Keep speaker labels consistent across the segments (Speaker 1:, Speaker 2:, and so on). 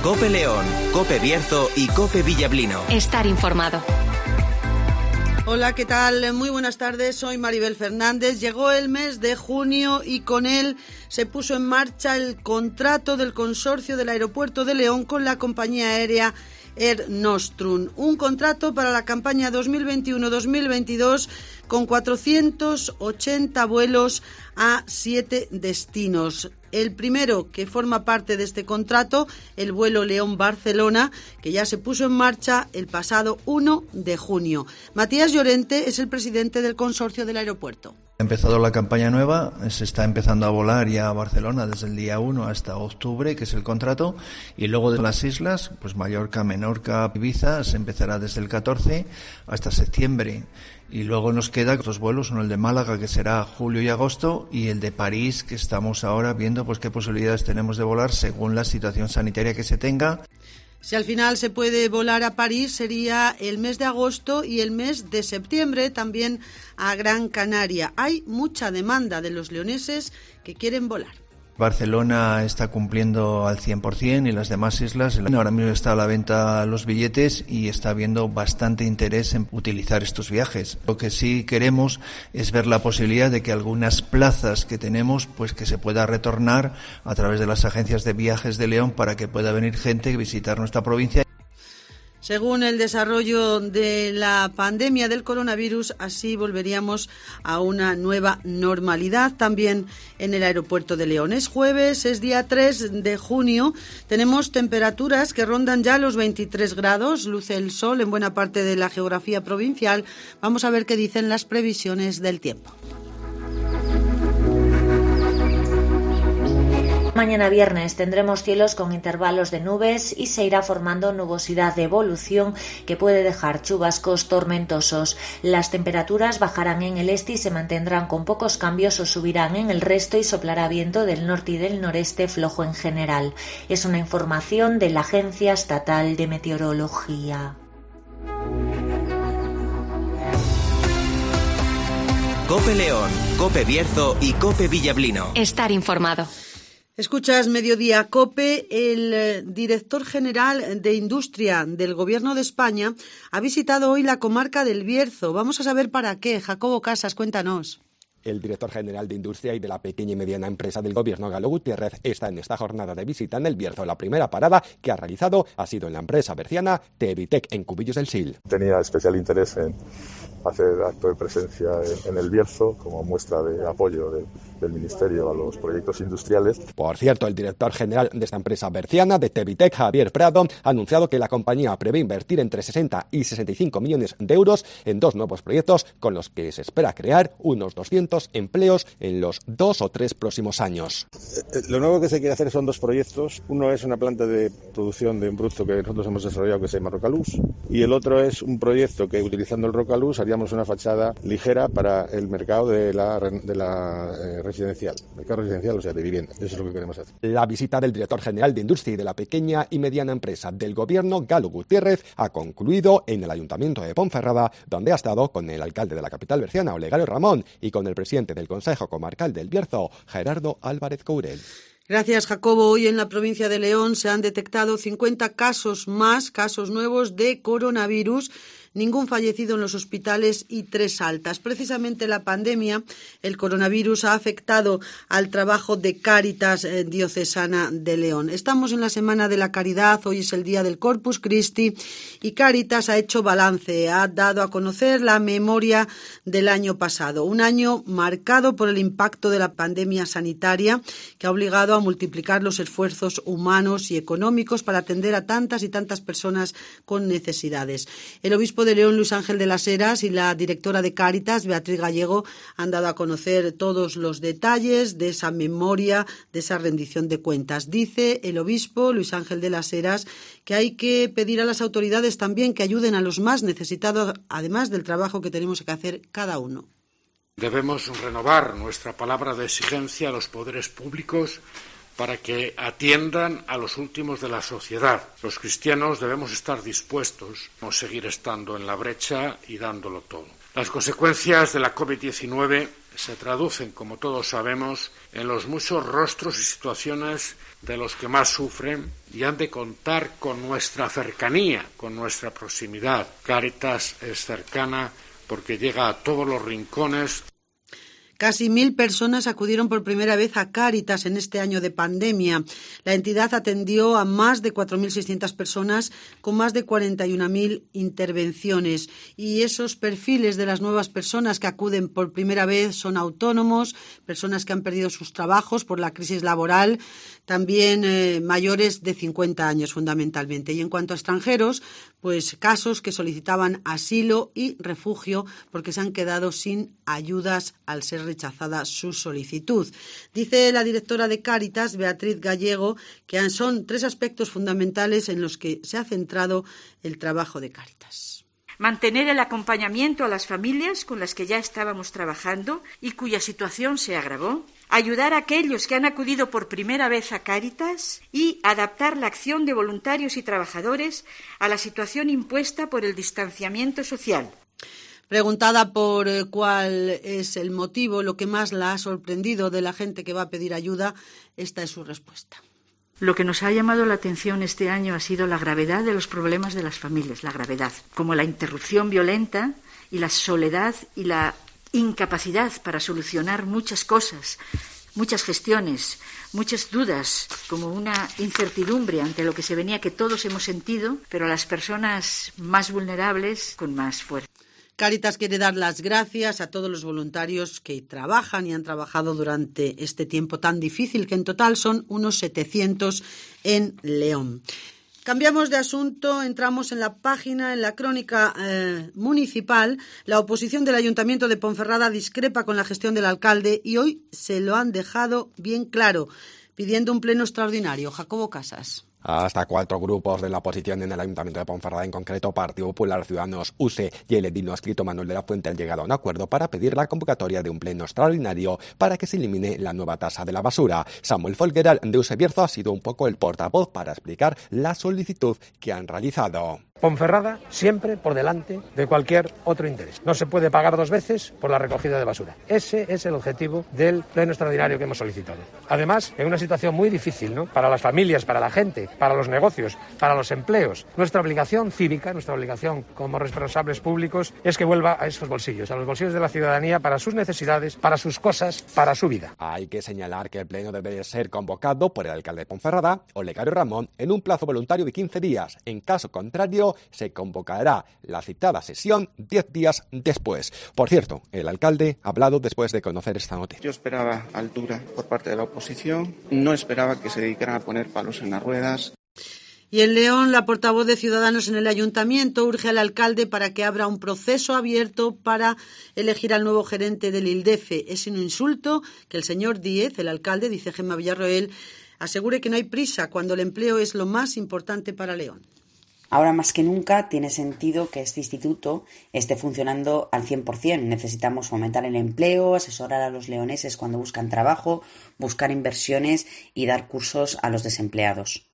Speaker 1: COPE León, COPE Bierzo y COPE Villablino.
Speaker 2: Estar informado.
Speaker 3: Hola, ¿qué tal? Muy buenas tardes, soy Maribel Fernández. Llegó el mes de junio y con él se puso en marcha el contrato del consorcio del aeropuerto de León con la compañía aérea Air Nostrum. Un contrato para la campaña 2021-2022 con 480 vuelos a 7 destinos. El primero que forma parte de este contrato, el vuelo León-Barcelona, que ya se puso en marcha el pasado 1 de junio. Matías Llorente es el presidente del consorcio del aeropuerto.
Speaker 4: Ha empezado la campaña nueva, se está empezando a volar ya a Barcelona desde el día 1 hasta octubre, que es el contrato, y luego de las islas, pues Mallorca, Menorca, Ibiza, se empezará desde el 14 hasta septiembre. Y luego nos quedan otros vuelos, uno el de Málaga, que será julio y agosto, y el de París, que estamos ahora viendo pues qué posibilidades tenemos de volar según la situación sanitaria que se tenga.
Speaker 3: Si al final se puede volar a París, sería el mes de agosto y el mes de septiembre también a Gran Canaria. Hay mucha demanda de los leoneses que quieren volar.
Speaker 4: Barcelona está cumpliendo al 100% y las demás islas. Ahora mismo está a la venta los billetes y está habiendo bastante interés en utilizar estos viajes. Lo que sí queremos es ver la posibilidad de que algunas plazas que tenemos, pues que se pueda retornar a través de las agencias de viajes de León para que pueda venir gente a visitar nuestra provincia.
Speaker 3: Según el desarrollo de la pandemia del coronavirus, así volveríamos a una nueva normalidad también en el aeropuerto de León. Es jueves, es día 3 de junio, tenemos temperaturas que rondan ya los 23 grados, luce el sol en buena parte de la geografía provincial. Vamos a ver qué dicen las previsiones del tiempo.
Speaker 2: Mañana viernes tendremos cielos con intervalos de nubes y se irá formando nubosidad de evolución que puede dejar chubascos tormentosos. Las temperaturas bajarán en el este y se mantendrán con pocos cambios o subirán en el resto y soplará viento del norte y del noreste flojo en general. Es una información de la Agencia Estatal de Meteorología.
Speaker 1: COPE León, COPE Bierzo y COPE Villablino.
Speaker 2: Estar informado.
Speaker 3: Escuchas Mediodía COPE. El director general de Industria del Gobierno de España ha visitado hoy la comarca del Bierzo. Vamos a saber para qué. Jacobo Casas, cuéntanos.
Speaker 5: El director general de Industria y de la pequeña y mediana empresa del Gobierno, Galo Gutiérrez, está en esta jornada de visita en el Bierzo. La primera parada que ha realizado ha sido en la empresa berciana Tevitec, en Cubillos del Sil.
Speaker 6: Tenía especial interés en hacer acto de presencia en el Bierzo como muestra de apoyo del Ministerio a los proyectos industriales.
Speaker 5: Por cierto, el director general de esta empresa berciana, de Tevitec, Javier Prado, ha anunciado que la compañía prevé invertir entre 60 y 65 millones de euros en 2 nuevos proyectos con los que se espera crear unos 200 empleos en los 2 o 3 próximos años.
Speaker 7: Lo nuevo que se quiere hacer son 2 proyectos. Uno es una planta de producción de un producto que nosotros hemos desarrollado que se llama Rocaluz, y el otro es un proyecto que, utilizando el Rocaluz, haríamos una fachada ligera para el mercado de la residencial, mercado residencial, o sea, de vivienda. Eso es lo que queremos hacer.
Speaker 5: La visita del director general de Industria y de la pequeña y mediana empresa del Gobierno, Galo Gutiérrez, ha concluido en el Ayuntamiento de Ponferrada, donde ha estado con el alcalde de la capital berciana, Olegario Ramón, y con el presidente del Consejo Comarcal del Bierzo, Gerardo Álvarez Courel.
Speaker 3: Gracias, Jacobo. Hoy en la provincia de León se han detectado 50 casos nuevos de coronavirus. Ningún fallecido en los hospitales y 3 altas. Precisamente la pandemia, el coronavirus, ha afectado al trabajo de Cáritas Diocesana de León. Estamos en la Semana de la Caridad, hoy es el día del Corpus Christi y Cáritas ha hecho balance, ha dado a conocer la memoria del año pasado. Un año marcado por el impacto de la pandemia sanitaria que ha obligado a multiplicar los esfuerzos humanos y económicos para atender a tantas y tantas personas con necesidades. El obispo de León, Luis Ángel de las Heras, y la directora de Cáritas, Beatriz Gallego, han dado a conocer todos los detalles de esa memoria, de esa rendición de cuentas. Dice el obispo Luis Ángel de las Heras que hay que pedir a las autoridades también que ayuden a los más necesitados, además del trabajo que tenemos que hacer cada uno.
Speaker 8: Debemos renovar nuestra palabra de exigencia a los poderes públicos para que atiendan a los últimos de la sociedad. Los cristianos debemos estar dispuestos a seguir estando en la brecha y dándolo todo. Las consecuencias de la COVID-19 se traducen, como todos sabemos, en los muchos rostros y situaciones de los que más sufren y han de contar con nuestra cercanía, con nuestra proximidad. Cáritas es cercana porque llega a todos los rincones.
Speaker 3: Casi 1.000 personas acudieron por primera vez a Cáritas en este año de pandemia. La entidad atendió a más de 4.600 personas con más de 41.000 intervenciones. Y esos perfiles de las nuevas personas que acuden por primera vez son autónomos, personas que han perdido sus trabajos por la crisis laboral, también mayores de 50 años fundamentalmente. Y en cuanto a extranjeros, pues casos que solicitaban asilo y refugio porque se han quedado sin ayudas al ser rechazada su solicitud. Dice la directora de Cáritas, Beatriz Gallego, que son 3 aspectos fundamentales en los que se ha centrado el trabajo de Cáritas.
Speaker 9: Mantener el acompañamiento a las familias con las que ya estábamos trabajando y cuya situación se agravó. Ayudar a aquellos que han acudido por primera vez a Cáritas y adaptar la acción de voluntarios y trabajadores a la situación impuesta por el distanciamiento social.
Speaker 3: Preguntada por cuál es el motivo, lo que más la ha sorprendido de la gente que va a pedir ayuda, esta es su respuesta.
Speaker 9: Lo que nos ha llamado la atención este año ha sido la gravedad de los problemas de las familias, la gravedad, como la interrupción violenta y la soledad y la incapacidad para solucionar muchas cosas, muchas gestiones, muchas dudas, como una incertidumbre ante lo que se venía que todos hemos sentido, pero a las personas más vulnerables con más fuerza.
Speaker 3: Cáritas quiere dar las gracias a todos los voluntarios que trabajan y han trabajado durante este tiempo tan difícil, que en total son unos 700 en León. Cambiamos de asunto, entramos en la página, en la crónica municipal. La oposición del Ayuntamiento de Ponferrada discrepa con la gestión del alcalde y hoy se lo han dejado bien claro, pidiendo un pleno extraordinario. Jacobo Casas.
Speaker 5: Hasta 4 grupos de la oposición en el Ayuntamiento de Ponferrada, en concreto Partido Popular, Ciudadanos, UCE y el edil no escrito Manuel de la Fuente, han llegado a un acuerdo para pedir la convocatoria de un pleno extraordinario para que se elimine la nueva tasa de la basura. Samuel Folgueral, de UCE Bierzo, ha sido un poco el portavoz para explicar la solicitud que han realizado.
Speaker 10: Ponferrada siempre por delante de cualquier otro interés. No se puede pagar 2 veces por la recogida de basura. Ese es el objetivo del pleno extraordinario que hemos solicitado. Además, en una situación muy difícil, ¿no?, para las familias, para la gente, para los negocios, para los empleos. Nuestra obligación cívica, nuestra obligación como responsables públicos es que vuelva a esos bolsillos, a los bolsillos de la ciudadanía, para sus necesidades, para sus cosas, para su vida.
Speaker 5: Hay que señalar que el pleno debe ser convocado por el alcalde de Ponferrada, Olegario Ramón, en un plazo voluntario de 15 días. En caso contrario, se convocará la citada sesión 10 días después. Por cierto, el alcalde ha hablado después de conocer esta noticia.
Speaker 11: Yo esperaba altura por parte de la oposición, no esperaba que se dedicaran a poner palos en las ruedas.
Speaker 3: Y en León, la portavoz de Ciudadanos en el Ayuntamiento urge al alcalde para que abra un proceso abierto para elegir al nuevo gerente del ILDEFE. Es un insulto que el señor Díez, el alcalde, dice Gemma Villarroel, asegure que no hay prisa cuando el empleo es lo más importante para León.
Speaker 12: Ahora más que nunca tiene sentido que este instituto esté funcionando al 100%. Necesitamos fomentar el empleo, asesorar a los leoneses cuando buscan trabajo, buscar inversiones y dar cursos a los desempleados.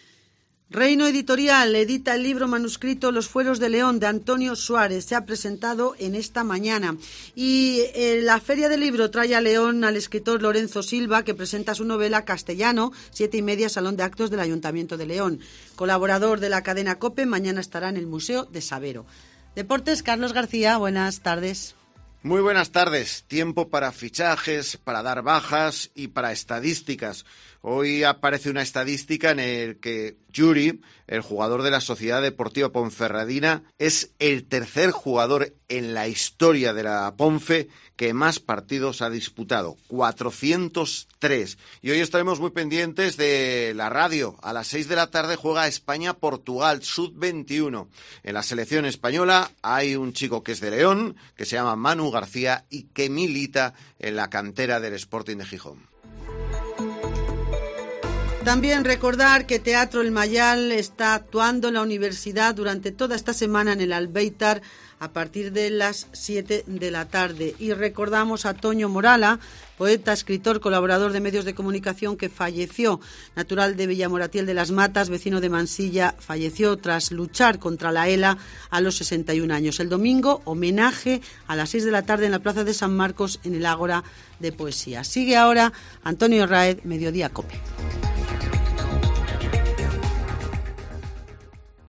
Speaker 3: Reino Editorial edita el libro manuscrito Los Fueros de León, de Antonio Suárez. Se ha presentado en esta mañana. Y la Feria del Libro trae a León al escritor Lorenzo Silva, que presenta su novela Castellano, 7:30, Salón de Actos del Ayuntamiento de León. Colaborador de la cadena COPE, mañana estará en el Museo de Sabero. Deportes, Carlos García, buenas tardes.
Speaker 13: Muy buenas tardes. Tiempo para fichajes, para dar bajas y para estadísticas. Hoy aparece una estadística en el que Yuri, el jugador de la Sociedad Deportiva Ponferradina, es el tercer jugador en la historia de la Ponfe que más partidos ha disputado, 403. Y hoy estaremos muy pendientes de la radio. A las 6 de la tarde juega España-Portugal, Sub-21. En la selección española hay un chico que es de León, que se llama Manu García y que milita en la cantera del Sporting de Gijón.
Speaker 3: También recordar que Teatro El Mayal está actuando en la universidad durante toda esta semana en el Albéitar a partir de las 7 de la tarde. Y recordamos a Toño Morala, poeta, escritor, colaborador de medios de comunicación, que falleció, natural de Villamoratiel de las Matas, vecino de Mansilla, falleció tras luchar contra la ELA a los 61 años. El domingo, homenaje a las 6 de la tarde en la Plaza de San Marcos, en el Ágora de Poesía. Sigue ahora Antonio Raed, Mediodía COPE.